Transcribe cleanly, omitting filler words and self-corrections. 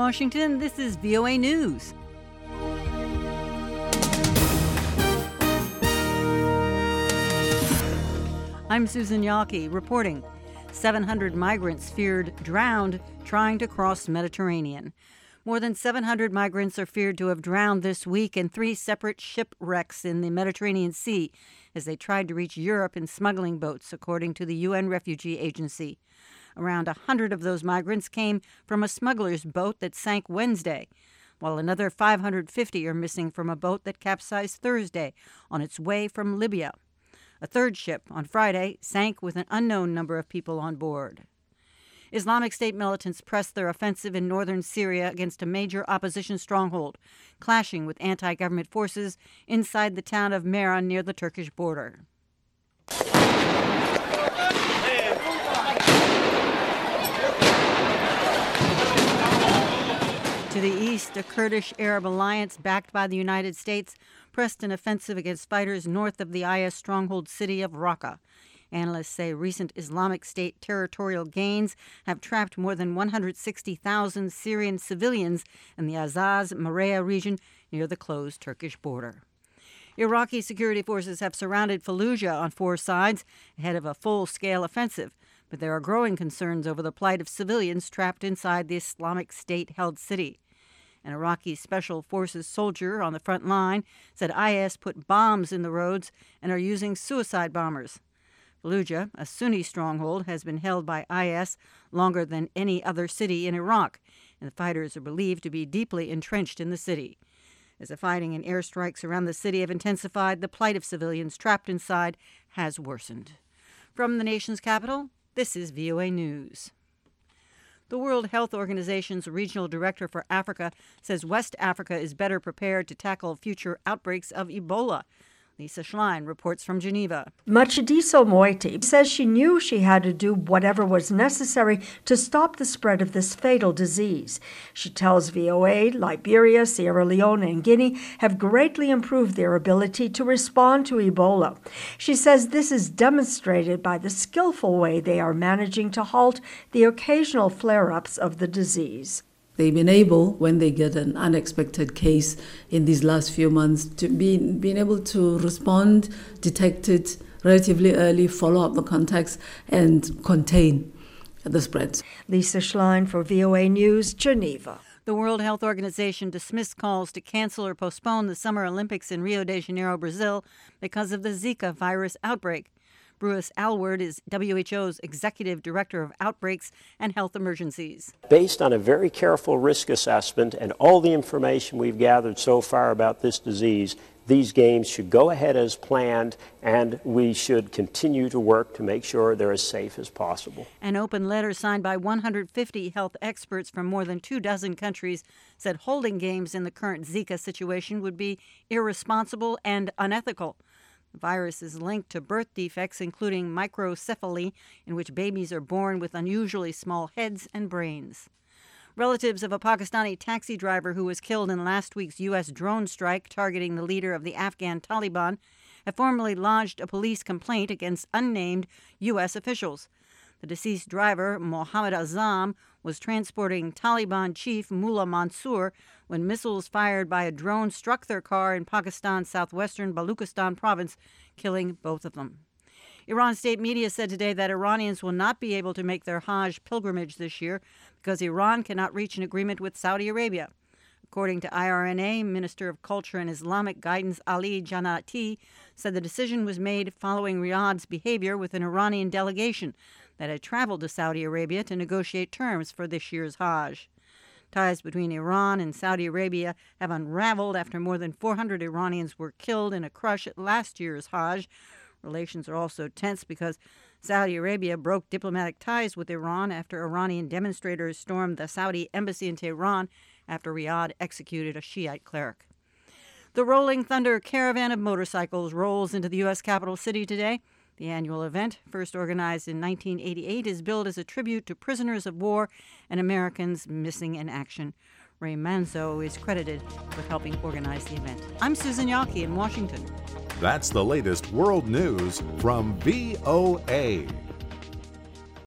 Washington, this is VOA News. I'm Susan Yawkey reporting. 700 migrants feared drowned trying to cross Mediterranean. More than 700 migrants are feared to have drowned this week in 3 separate shipwrecks in the Mediterranean Sea as they tried to reach Europe in smuggling boats, according to the UN Refugee Agency. Around 100 of those migrants came from a smuggler's boat that sank Wednesday, while another 550 are missing from a boat that capsized Thursday on its way from Libya. A third ship on Friday sank with an unknown number of people on board. Islamic State militants pressed their offensive in northern Syria against a major opposition stronghold, clashing with anti-government forces inside the town of Mera near the Turkish border. To the east, a Kurdish Arab alliance backed by the United States pressed an offensive against fighters north of the IS stronghold city of Raqqa. Analysts say recent Islamic State territorial gains have trapped more than 160,000 Syrian civilians in the Azaz-Maraya region near the closed Turkish border. Iraqi security forces have surrounded Fallujah on 4 sides ahead of a full-scale offensive, but there are growing concerns over the plight of civilians trapped inside the Islamic State-held city. An Iraqi Special Forces soldier on the front line said IS put bombs in the roads and are using suicide bombers. Fallujah, a Sunni stronghold, has been held by IS longer than any other city in Iraq, and the fighters are believed to be deeply entrenched in the city. As the fighting and airstrikes around the city have intensified, the plight of civilians trapped inside has worsened. From the nation's capital, this is VOA News. The World Health Organization's regional director for Africa says West Africa is better prepared to tackle future outbreaks of Ebola. Lisa Schlein reports from Geneva. Matshidiso Moeti says she knew she had to do whatever was necessary to stop the spread of this fatal disease. She tells VOA Liberia, Sierra Leone, and Guinea have greatly improved their ability to respond to Ebola. She says this is demonstrated by the skillful way they are managing to halt the occasional flare-ups of the disease. They've been able, when they get an unexpected case in these last few months, to being able to respond, detect it relatively early, follow up the contacts, and contain the spread. Lisa Schlein for VOA News, Geneva. The World Health Organization dismissed calls to cancel or postpone the Summer Olympics in Rio de Janeiro, Brazil, because of the Zika virus outbreak. Bruce Alward is WHO's Executive Director of Outbreaks and Health Emergencies. Based on a very careful risk assessment and all the information we've gathered so far about this disease, these games should go ahead as planned, and we should continue to work to make sure they're as safe as possible. An open letter signed by 150 health experts from more than 24 countries said holding games in the current Zika situation would be irresponsible and unethical. The virus is linked to birth defects, including microcephaly, in which babies are born with unusually small heads and brains. Relatives of a Pakistani taxi driver who was killed in last week's U.S. drone strike targeting the leader of the Afghan Taliban have formally lodged a police complaint against unnamed U.S. officials. The deceased driver, Mohammad Azam, was transporting Taliban chief Mullah Mansour when missiles fired by a drone struck their car in Pakistan's southwestern Baluchistan province, killing both of them. Iran state media said today that Iranians will not be able to make their Hajj pilgrimage this year because Iran cannot reach an agreement with Saudi Arabia. According to IRNA, Minister of Culture and Islamic Guidance Ali Jannati said the decision was made following Riyadh's behavior with an Iranian delegation that had traveled to Saudi Arabia to negotiate terms for this year's Hajj. Ties between Iran and Saudi Arabia have unraveled after more than 400 Iranians were killed in a crush at last year's Hajj. Relations are also tense because Saudi Arabia broke diplomatic ties with Iran after Iranian demonstrators stormed the Saudi embassy in Tehran after Riyadh executed a Shiite cleric. The Rolling Thunder Caravan of Motorcycles rolls into the U.S. capital city today. The annual event, first organized in 1988, is billed as a tribute to prisoners of war and Americans missing in action. Ray Manzo is credited with helping organize the event. I'm Susan Yawkey in Washington. That's the latest world news from VOA.